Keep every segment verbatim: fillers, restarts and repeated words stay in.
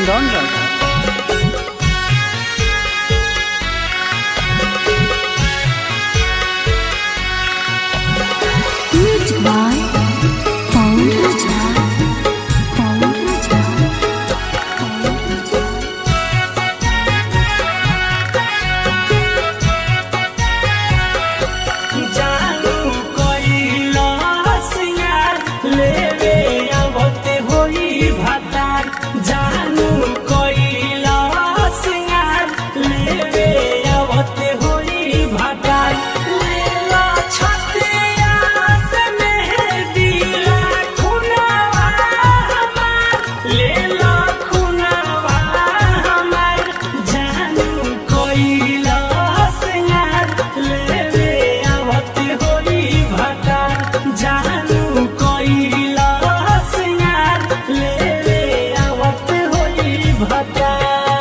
Sindongan. Music by Paul Raja. Paul Raja. Paul Raja. जानू कोइला सिंगार लेवे आवते होई भातार जानू कोइला सिंगार लेवे आवते होई भातार लेला छतिया से मेहदीला खुनावा हमार लेला खुनावा हमार जानू कोइला सिंगार लेवे आवते होई भातार जानू कोइला सिंगार लेवे आवते होई भातार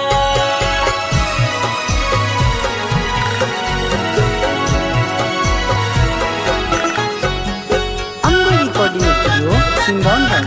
Amber Recording Studio, Sindongan.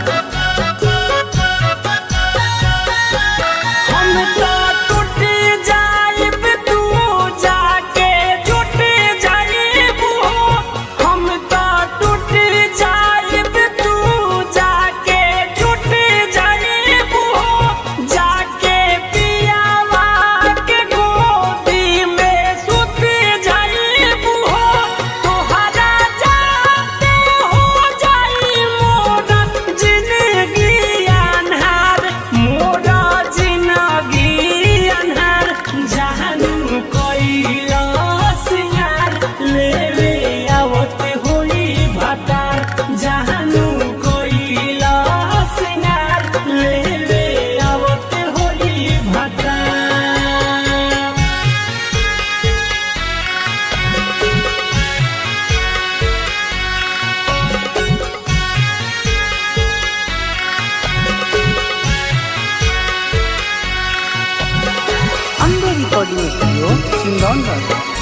हम तो टूट जाइब तू जाके टूट जाइब हो हम तो टूट जाइब तू जाके टूट जाइब हो जाके पियावा के गोदी में सुत जाइब हो तोहरा जाते हो जाई मोरा जिंदगी अनहार मोरा जिंदगी अनहार जानू कोइला सिंगार लेवे आवते होई भातार जानू कोइला सिंगार लेवे आवते होई भातार Amber Recording Studio, Sindongan.